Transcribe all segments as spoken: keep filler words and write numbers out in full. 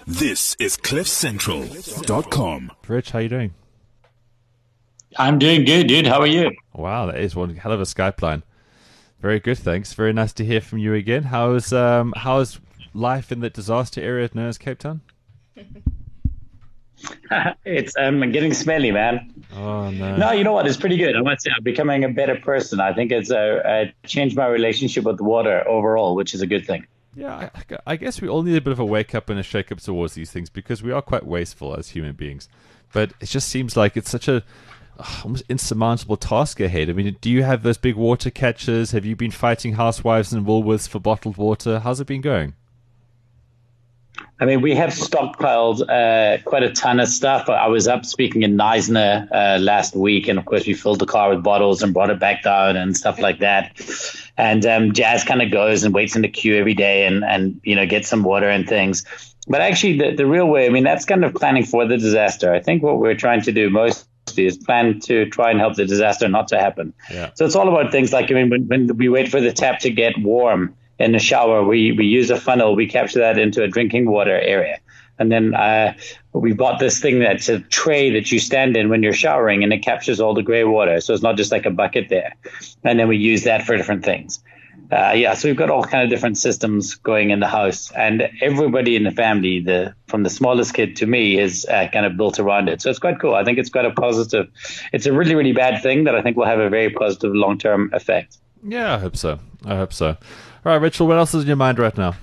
This is cliff central dot com. Rich, how you doing? I'm doing good, dude. How are you? Wow, that is one hell of a Skype line. Very good, thanks. Very nice to hear from you again. How's um how's life in the disaster area known as Cape Town? It's um getting smelly, man. Oh no. No, you know what? It's pretty good. I must say, I'm becoming a better person. I think it's uh, uh, changed my relationship with water overall, which is a good thing. Yeah, I, I guess we all need a bit of a wake up and a shake up towards these things because we are quite wasteful as human beings. But it just seems like it's such a uh, almost insurmountable task ahead. I mean, do you have those big water catchers? Have you been fighting housewives and Woolworths for bottled water? How's it been going? I mean, we have stockpiled uh, quite a ton of stuff. I was up speaking in Neisner uh, last week, and of course, we filled the car with bottles and brought it back down and stuff like that. And um, Jazz kind of goes and waits in the queue every day and, and you know, gets some water and things. But actually, the, the real way, I mean, that's kind of planning for the disaster. I think what we're trying to do mostly is plan to try and help the disaster not to happen. Yeah. So it's all about things like, I mean, when, when we wait for the tap to get warm in the shower, we, we use a funnel, we capture that into a drinking water area. And then uh, we bought this thing that's a tray that you stand in when you're showering, and it captures all the gray water. So it's not just like a bucket there. And then we use that for different things. Uh, yeah, so we've got all kind of different systems going in the house, and everybody in the family, the from the smallest kid to me, is uh, kind of built around it. So it's quite cool. I think it's quite a positive. It's a really, really bad thing that I think will have a very positive long-term effect. Yeah, I hope so. I hope so. All right, Rachel, what else is in your mind right now?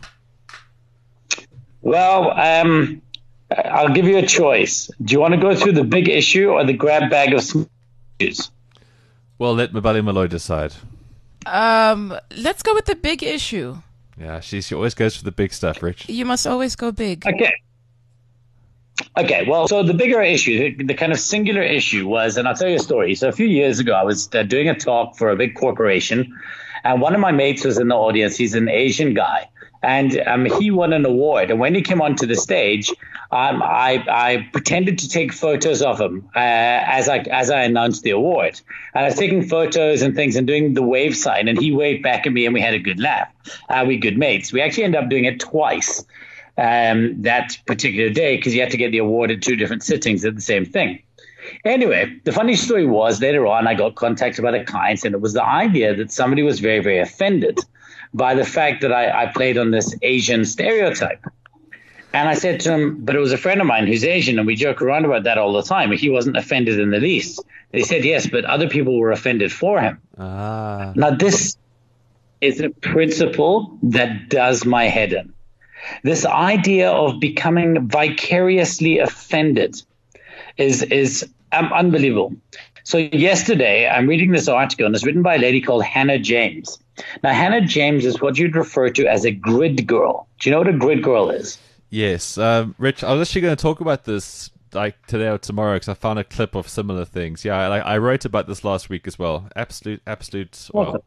Well, um, I'll give you a choice. Do you want to go through the big issue or the grab bag of issues? Well, let Mabali Malloy decide. Um, let's go with the big issue. Yeah, she, she always goes for the big stuff, Rich. You must always go big. Okay. Okay, well, so the bigger issue, the, the kind of singular issue was, and I'll tell you a story. So a few years ago, I was uh, doing a talk for a big corporation, and one of my mates was in the audience. He's an Asian guy, and um, he won an award. And when he came onto the stage, um, I, I pretended to take photos of him uh, as I as I announced the award. And I was taking photos and things and doing the wave sign, and he waved back at me, and we had a good laugh. Uh, we good mates. We actually ended up doing it twice um, that particular day because you had to get the award at two different sittings at the same thing. Anyway, the funny story was later on I got contacted by the clients, and it was the idea that somebody was very, very offended by the fact that I, I played on this Asian stereotype. And I said to him, but it was a friend of mine who's Asian, and we joke around about that all the time. He wasn't offended in the least. They said, yes, but other people were offended for him. Ah. Now, this is a principle that does my head in. This idea of becoming vicariously offended is is um, unbelievable. So yesterday, I'm reading this article, and it's written by a lady called Hannah James. Now, Hannah James is what you'd refer to as a grid girl. Do you know what a grid girl is? Yes. Um, Rich, I was actually going to talk about this like today or tomorrow because I found a clip of similar things. Yeah, I, I wrote about this last week as well. Absolute, absolute. Well.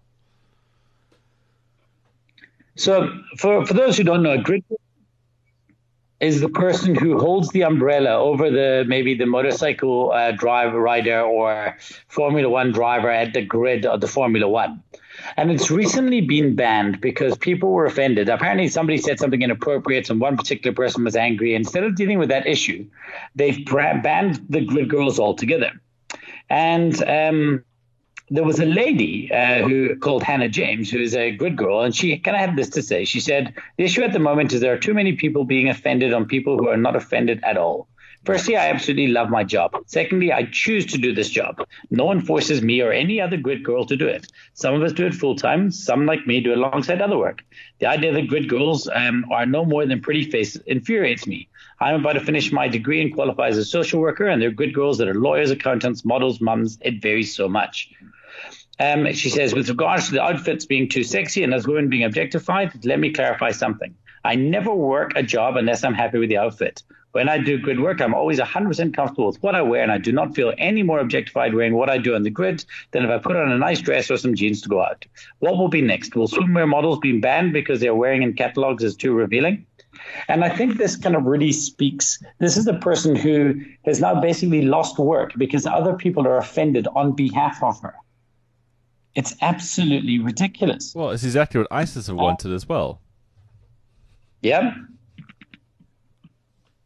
So for, for those who don't know, a grid girl is the person who holds the umbrella over the maybe the motorcycle uh, driver rider or Formula One driver at the grid of the Formula One. And it's recently been banned because people were offended. Apparently somebody said something inappropriate and one particular person was angry. Instead of dealing with that issue, they've banned the grid girls altogether. And um, there was a lady uh, who called Hannah James, who is a grid girl, and she kind of had this to say. She said, the issue at the moment is there are too many people being offended on people who are not offended at all. Firstly, I absolutely love my job. Secondly, I choose to do this job. No one forces me or any other grid girl to do it. Some of us do it full time. Some, like me, do it alongside other work. The idea that grid girls um, are no more than pretty faces infuriates me. I'm about to finish my degree and qualify as a social worker, and there are grid girls that are lawyers, accountants, models, mums. It varies so much. Um, she says, with regards to the outfits being too sexy and as women being objectified, let me clarify something. I never work a job unless I'm happy with the outfit. When I do grid work, I'm always one hundred percent comfortable with what I wear, and I do not feel any more objectified wearing what I do on the grid than if I put on a nice dress or some jeans to go out. What will be next? Will swimwear models be banned because they're wearing in catalogs is too revealing? And I think this kind of really speaks. This is the person who has now basically lost work because other people are offended on behalf of her. It's absolutely ridiculous. Well, it's exactly what ISIS have wanted as well. Yeah.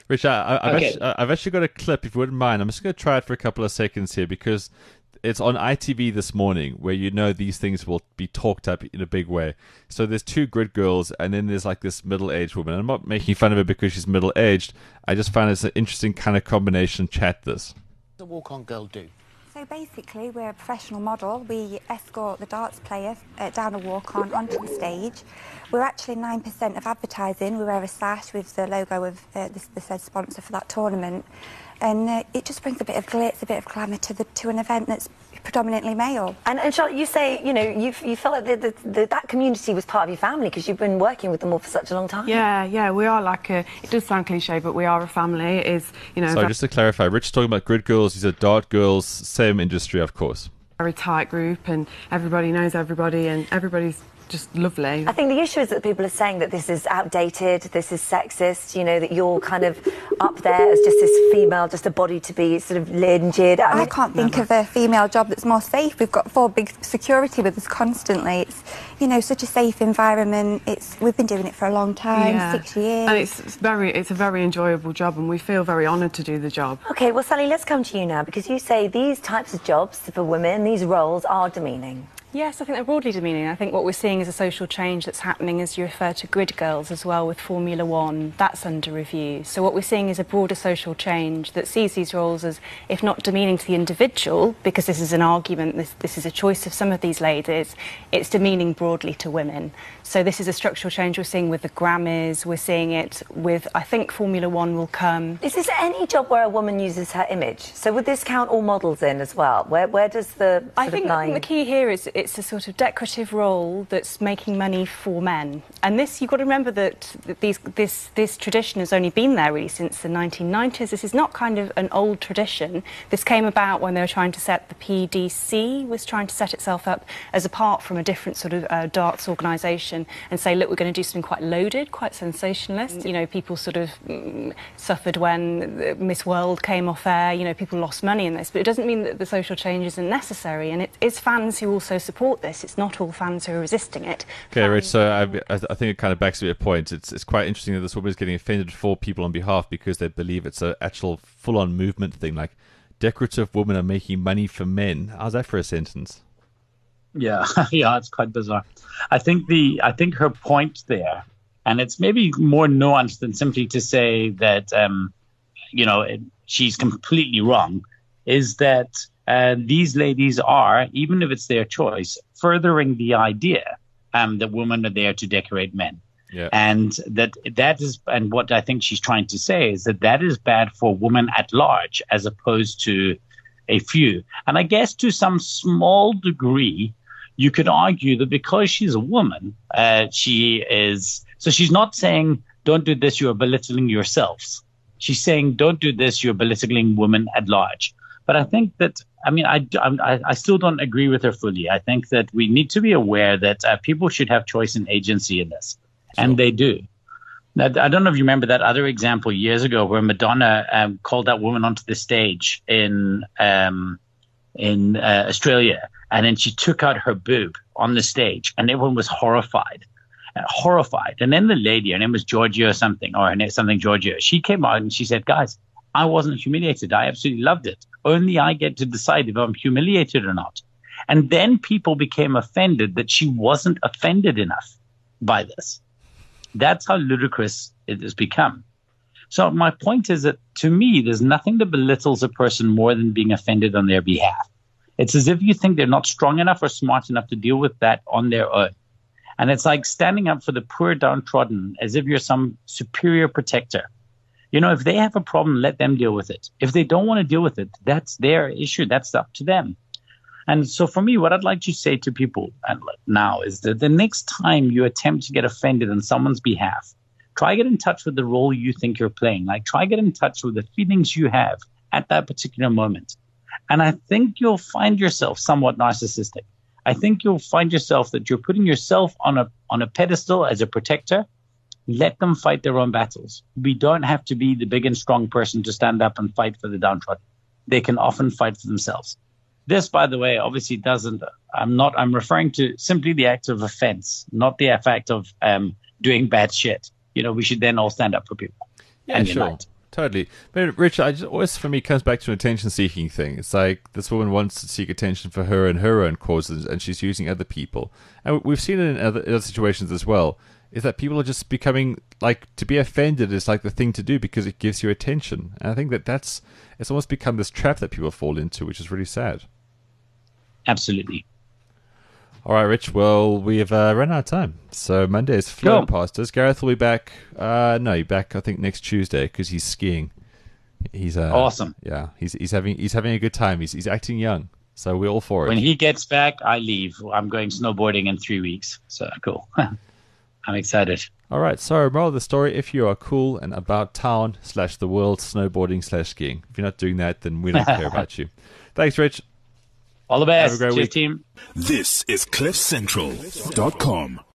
Rich, I, I've, Okay. actually, I've actually got a clip, if you wouldn't mind. I'm just going to try it for a couple of seconds here because it's on I T V this morning where you know these things will be talked up in a big way. So there's two grid girls and then there's like this middle-aged woman. I'm not making fun of her because she's middle-aged. I just find it's an interesting kind of combination chat this. What does a walk-on girl do? So basically, we're a professional model. We escort the darts player uh, down a walk-on onto the stage. We're actually nine percent of advertising. We wear a sash with the logo of uh, the, the said sponsor for that tournament. And uh, it just brings a bit of glitz, a bit of glamour to the to an event that's predominantly male. And, and Charlotte, you say, you know, you you felt like the, the, the, that community was part of your family because you've been working with them all for such a long time. Yeah, yeah, we are like a, it does sound cliche, but we are a family. It is, you know, So just to clarify, Rich talking about grid girls, these are dart girls, same industry, of course. very tight group and everybody knows everybody and everybody's just lovely. I think the issue is that people are saying that this is outdated, this is sexist, you know, that you're kind of up there as just this female, just a body to be sort of lyngered. I, I mean, can't think of a female job that's more safe. We've got four big security with us constantly. It's, you know, such a safe environment. It's We've been doing it for a long time, Yeah. six years. And it's, it's very, it's a very enjoyable job and we feel very honoured to do the job. OK, well, Sally, let's come to you now, because you say these types of jobs for women, these roles are demeaning. Yes, I think they're broadly demeaning. I think what we're seeing is a social change that's happening, as you refer to grid girls as well with Formula One. That's under review. So what we're seeing is a broader social change that sees these roles as, if not demeaning to the individual, because this is an argument, this, this is a choice of some of these ladies, it's demeaning broadly to women. So this is a structural change we're seeing with the Grammys, we're seeing it with, I think Formula One will come. Is this any job where a woman uses her image? So would this count all models in as well? Where, where does the sort I think, of line... I think the key here is it's a sort of decorative role that's making money for men. And this, you've got to remember that these, this, this tradition has only been there really since the nineteen nineties. This is not kind of an old tradition. This came about when they were trying to set, the P D C was trying to set itself up as apart from a different sort of uh, darts organisation and say, look, we're going to do something quite loaded, quite sensationalist. You know, people sort of mm, suffered when Miss World came off air. You know, people lost money in this. But it doesn't mean that the social change isn't necessary. And it is fans who also support this. It's not all fans who are resisting it. Okay, Fans- Rich, so I, I I think it kind of backs to your point. It's it's quite interesting that this woman is getting offended for people on behalf because they believe it's an actual full-on movement thing, like decorative women are making money for men. How's that for a sentence? Yeah, yeah, it's quite bizarre. I think the I think her point there, and it's maybe more nuanced than simply to say that um, you know it, she's completely wrong, is that uh, these ladies are, even if it's their choice, furthering the idea um, that women are there to decorate men. Yeah. And that that is, and what I think she's trying to say is that that is bad for women at large, as opposed to a few. And I guess to some small degree, you could argue that because she's a woman, uh, she is, so she's not saying, don't do this, you're belittling yourselves. She's saying, don't do this, you're belittling women at large. But I think that, I mean, I, I, I still don't agree with her fully. I think that we need to be aware that uh, people should have choice and agency in this. Sure. And they do. Now, I don't know if you remember that other example years ago where Madonna um, called that woman onto the stage in um, in uh, Australia, and then she took out her boob on the stage, and everyone was horrified, uh, horrified. And then the lady, her name was Georgia or something, or her name something Georgia, she came out and she said, guys, I wasn't humiliated. I absolutely loved it. Only I get to decide if I'm humiliated or not. And then people became offended that she wasn't offended enough by this. That's how ludicrous it has become. So my point is that, to me, there's nothing that belittles a person more than being offended on their behalf. It's as if you think they're not strong enough or smart enough to deal with that on their own. And it's like standing up for the poor downtrodden as if you're some superior protector. You know, if they have a problem, let them deal with it. If they don't want to deal with it, that's their issue. That's up to them. And so for me, what I'd like to say to people now is that the next time you attempt to get offended on someone's behalf, try get in touch with the role you think you're playing. Like, try get in touch with the feelings you have at that particular moment. And I think you'll find yourself somewhat narcissistic. I think you'll find yourself that you're putting yourself on a on a pedestal as a protector. Let them fight their own battles. We don't have to be the big and strong person to stand up and fight for the downtrodden. They can often fight for themselves. This, by the way, obviously doesn't, I'm not, I'm referring to simply the act of offense, not the fact of um, doing bad shit. You know, we should then all stand up for people. Yeah, and sure. unite. Totally. But Rich, I just always, for me, comes back to an attention-seeking thing. It's like this woman wants to seek attention for her and her own causes, and she's using other people. And we've seen it in other, other situations as well, is that people are just becoming, like, to be offended is like the thing to do because it gives you attention. And I think that that's, it's almost become this trap that people fall into, which is really sad. Absolutely. All right, Rich. Well, we have uh, run out of time. So Monday is flown past us. Gareth will be back. Uh, no, back I think next Tuesday because he's skiing. He's uh, awesome. Yeah, he's he's having he's having a good time. He's he's acting young. So we're all for it. When he gets back, I leave. I'm going snowboarding in three weeks. So cool. I'm excited. All right. So moral of the story: if you are cool and about town slash the world snowboarding slash skiing, if you're not doing that, then we don't care about you. Thanks, Rich. All the best. Have a great Cheers, week. team. This is cliff central dot com.